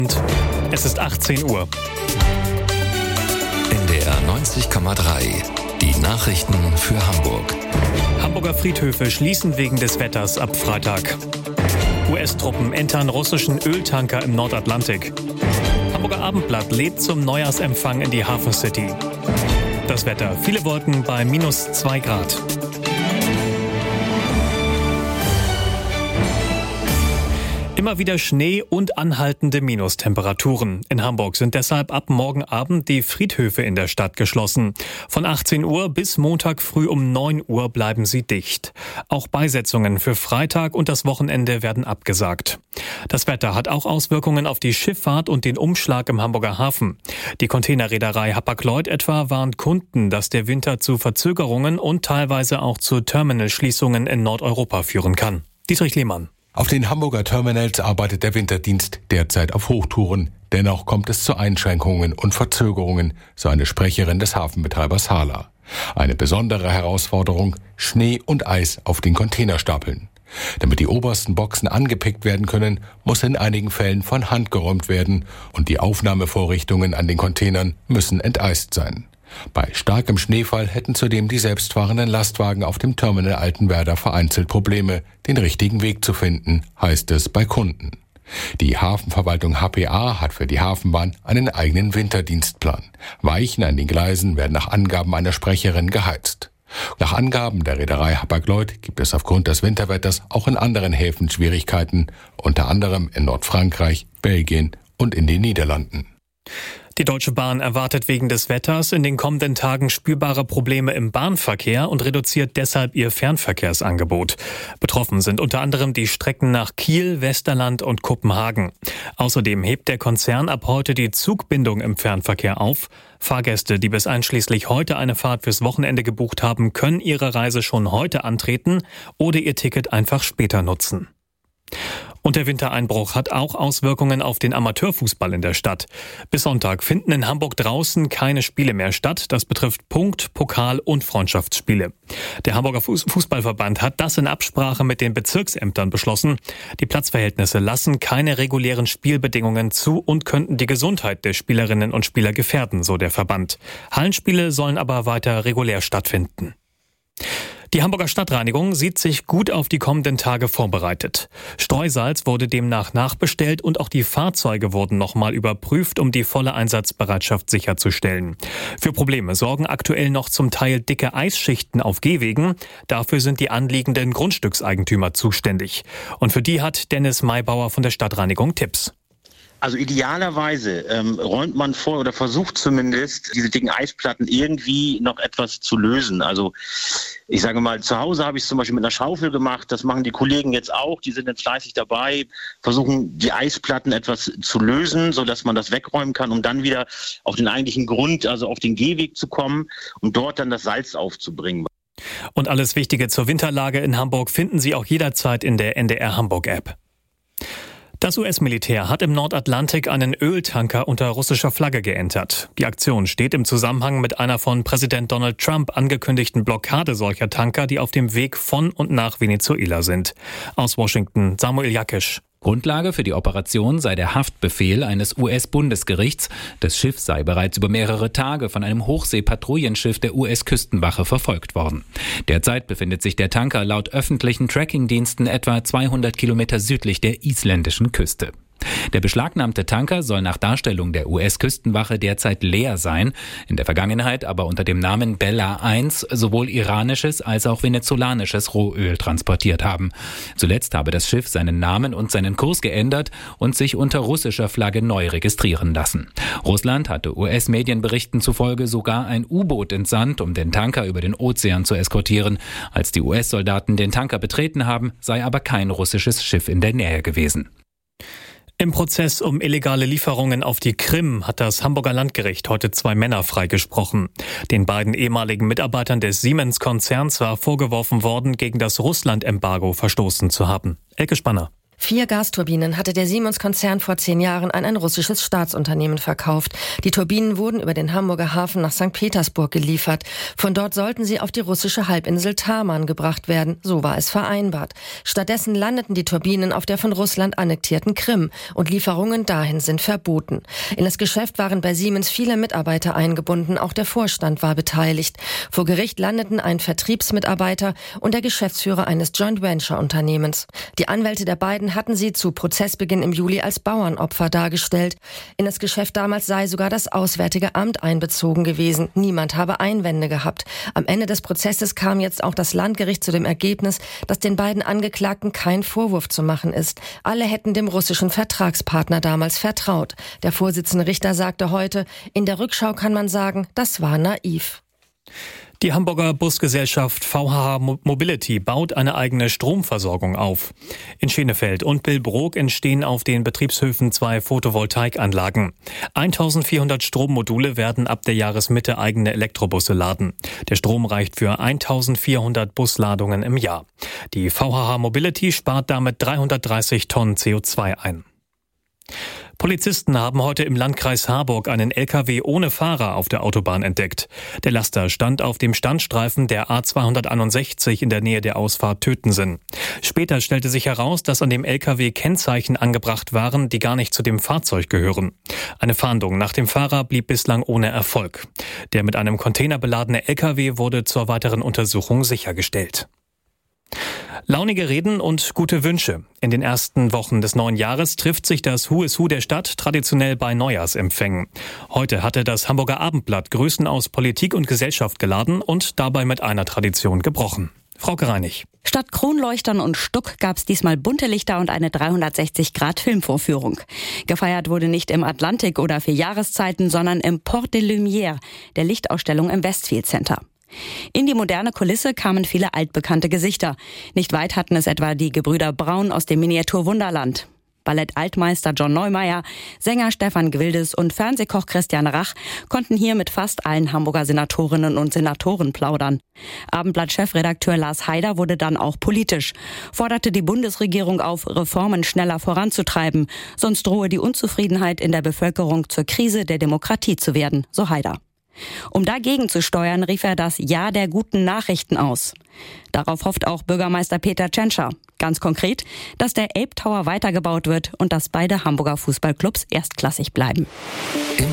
Es ist 18 Uhr. NDR 90,3. Die Nachrichten für Hamburg. Hamburger Friedhöfe schließen wegen des Wetters ab Freitag. US-Truppen entern russischen Öltanker im Nordatlantik. Hamburger Abendblatt lädt zum Neujahrsempfang in die Hafen City. Das Wetter: viele Wolken bei -2 Grad. Immer wieder Schnee und anhaltende Minustemperaturen. In Hamburg sind deshalb ab morgen Abend die Friedhöfe in der Stadt geschlossen. Von 18 Uhr bis Montag früh um 9 Uhr bleiben sie dicht. Auch Beisetzungen für Freitag und das Wochenende werden abgesagt. Das Wetter hat auch Auswirkungen auf die Schifffahrt und den Umschlag im Hamburger Hafen. Die Containerreederei Hapag-Lloyd etwa warnt Kunden, dass der Winter zu Verzögerungen und teilweise auch zu Terminalschließungen in Nordeuropa führen kann. Dietrich Lehmann. Auf den Hamburger Terminals arbeitet der Winterdienst derzeit auf Hochtouren. Dennoch kommt es zu Einschränkungen und Verzögerungen, so eine Sprecherin des Hafenbetreibers Hala. Eine besondere Herausforderung: Schnee und Eis auf den Containerstapeln. Damit die obersten Boxen angepickt werden können, muss in einigen Fällen von Hand geräumt werden und die Aufnahmevorrichtungen an den Containern müssen enteist sein. Bei starkem Schneefall hätten zudem die selbstfahrenden Lastwagen auf dem Terminal Altenwerder vereinzelt Probleme, den richtigen Weg zu finden, heißt es bei Kunden. Die Hafenverwaltung HPA hat für die Hafenbahn einen eigenen Winterdienstplan. Weichen an den Gleisen werden nach Angaben einer Sprecherin geheizt. Nach Angaben der Reederei Hapag-Lloyd gibt es aufgrund des Winterwetters auch in anderen Häfen Schwierigkeiten, unter anderem in Nordfrankreich, Belgien und in den Niederlanden. Die Deutsche Bahn erwartet wegen des Wetters in den kommenden Tagen spürbare Probleme im Bahnverkehr und reduziert deshalb ihr Fernverkehrsangebot. Betroffen sind unter anderem die Strecken nach Kiel, Westerland und Kopenhagen. Außerdem hebt der Konzern ab heute die Zugbindung im Fernverkehr auf. Fahrgäste, die bis einschließlich heute eine Fahrt fürs Wochenende gebucht haben, können ihre Reise schon heute antreten oder ihr Ticket einfach später nutzen. Und der Wintereinbruch hat auch Auswirkungen auf den Amateurfußball in der Stadt. Bis Sonntag finden in Hamburg draußen keine Spiele mehr statt. Das betrifft Punkt-, Pokal- und Freundschaftsspiele. Der Hamburger Fußballverband hat das in Absprache mit den Bezirksämtern beschlossen. Die Platzverhältnisse lassen keine regulären Spielbedingungen zu und könnten die Gesundheit der Spielerinnen und Spieler gefährden, so der Verband. Hallenspiele sollen aber weiter regulär stattfinden. Die Hamburger Stadtreinigung sieht sich gut auf die kommenden Tage vorbereitet. Streusalz wurde demnach nachbestellt und auch die Fahrzeuge wurden nochmal überprüft, um die volle Einsatzbereitschaft sicherzustellen. Für Probleme sorgen aktuell noch zum Teil dicke Eisschichten auf Gehwegen. Dafür sind die anliegenden Grundstückseigentümer zuständig. Und für die hat Dennis Maybauer von der Stadtreinigung Tipps. Also idealerweise räumt man vor oder versucht zumindest, diese dicken Eisplatten irgendwie noch etwas zu lösen. Also ich sage mal, zu Hause habe ich es zum Beispiel mit einer Schaufel gemacht. Das machen die Kollegen jetzt auch. Die sind jetzt fleißig dabei, versuchen die Eisplatten etwas zu lösen, sodass man das wegräumen kann, um dann wieder auf den eigentlichen Grund, also auf den Gehweg zu kommen und dort dann das Salz aufzubringen. Und alles Wichtige zur Winterlage in Hamburg finden Sie auch jederzeit in der NDR Hamburg App. Das US-Militär hat im Nordatlantik einen Öltanker unter russischer Flagge geentert. Die Aktion steht im Zusammenhang mit einer von Präsident Donald Trump angekündigten Blockade solcher Tanker, die auf dem Weg von und nach Venezuela sind. Aus Washington, Samuel Jakisch. Grundlage für die Operation sei der Haftbefehl eines US-Bundesgerichts. Das Schiff sei bereits über mehrere Tage von einem Hochseepatrouillenschiff der US-Küstenwache verfolgt worden. Derzeit befindet sich der Tanker laut öffentlichen Trackingdiensten etwa 200 Kilometer südlich der isländischen Küste. Der beschlagnahmte Tanker soll nach Darstellung der US-Küstenwache derzeit leer sein, in der Vergangenheit aber unter dem Namen Bella 1 sowohl iranisches als auch venezolanisches Rohöl transportiert haben. Zuletzt habe das Schiff seinen Namen und seinen Kurs geändert und sich unter russischer Flagge neu registrieren lassen. Russland hatte US-Medienberichten zufolge sogar ein U-Boot entsandt, um den Tanker über den Ozean zu eskortieren. Als die US-Soldaten den Tanker betreten haben, sei aber kein russisches Schiff in der Nähe gewesen. Im Prozess um illegale Lieferungen auf die Krim hat das Hamburger Landgericht heute 2 Männer freigesprochen. Den beiden ehemaligen Mitarbeitern des Siemens-Konzerns war vorgeworfen worden, gegen das Russland-Embargo verstoßen zu haben. Elke Spanner. 4 Gasturbinen hatte der Siemens-Konzern vor 10 Jahren an ein russisches Staatsunternehmen verkauft. Die Turbinen wurden über den Hamburger Hafen nach St. Petersburg geliefert. Von dort sollten sie auf die russische Halbinsel Taman gebracht werden. So war es vereinbart. Stattdessen landeten die Turbinen auf der von Russland annektierten Krim und Lieferungen dahin sind verboten. In das Geschäft waren bei Siemens viele Mitarbeiter eingebunden. Auch der Vorstand war beteiligt. Vor Gericht landeten ein Vertriebsmitarbeiter und der Geschäftsführer eines Joint-Venture-Unternehmens. Die Anwälte der beiden hatten sie zu Prozessbeginn im Juli als Bauernopfer dargestellt. In das Geschäft damals sei sogar das Auswärtige Amt einbezogen gewesen. Niemand habe Einwände gehabt. Am Ende des Prozesses kam jetzt auch das Landgericht zu dem Ergebnis, dass den beiden Angeklagten kein Vorwurf zu machen ist. Alle hätten dem russischen Vertragspartner damals vertraut. Der Vorsitzende Richter sagte heute, in der Rückschau kann man sagen, das war naiv. Die Hamburger Busgesellschaft VHH Mobility baut eine eigene Stromversorgung auf. In Schenefeld und Billbrook entstehen auf den Betriebshöfen 2 Photovoltaikanlagen. 1400 Strommodule werden ab der Jahresmitte eigene Elektrobusse laden. Der Strom reicht für 1400 Busladungen im Jahr. Die VHH Mobility spart damit 330 Tonnen CO2 ein. Polizisten haben heute im Landkreis Harburg einen LKW ohne Fahrer auf der Autobahn entdeckt. Der Laster stand auf dem Standstreifen der A261 in der Nähe der Ausfahrt Tötensen. Später stellte sich heraus, dass an dem LKW Kennzeichen angebracht waren, die gar nicht zu dem Fahrzeug gehören. Eine Fahndung nach dem Fahrer blieb bislang ohne Erfolg. Der mit einem Container beladene LKW wurde zur weiteren Untersuchung sichergestellt. Launige Reden und gute Wünsche. In den ersten Wochen des neuen Jahres trifft sich das Who is Who der Stadt traditionell bei Neujahrsempfängen. Heute hatte das Hamburger Abendblatt Grüßen aus Politik und Gesellschaft geladen und dabei mit einer Tradition gebrochen. Frauke Reinig. Statt Kronleuchtern und Stuck gab's diesmal bunte Lichter und eine 360-Grad-Filmvorführung. Gefeiert wurde nicht im Atlantik oder 4 Jahreszeiten, sondern im Port de Lumière, der Lichtausstellung im Westfield Center. In die moderne Kulisse kamen viele altbekannte Gesichter. Nicht weit hatten es etwa die Gebrüder Braun aus dem Miniatur Wunderland. Ballett-Altmeister John Neumeier, Sänger Stefan Gwildes und Fernsehkoch Christian Rach konnten hier mit fast allen Hamburger Senatorinnen und Senatoren plaudern. Abendblatt-Chefredakteur Lars Haider wurde dann auch politisch, forderte die Bundesregierung auf, Reformen schneller voranzutreiben, sonst drohe die Unzufriedenheit in der Bevölkerung zur Krise der Demokratie zu werden, so Haider. Um dagegen zu steuern, rief er das Jahr der guten Nachrichten aus. Darauf hofft auch Bürgermeister Peter Tschentscher. Ganz konkret, dass der Elbtower weitergebaut wird und dass beide Hamburger Fußballclubs erstklassig bleiben.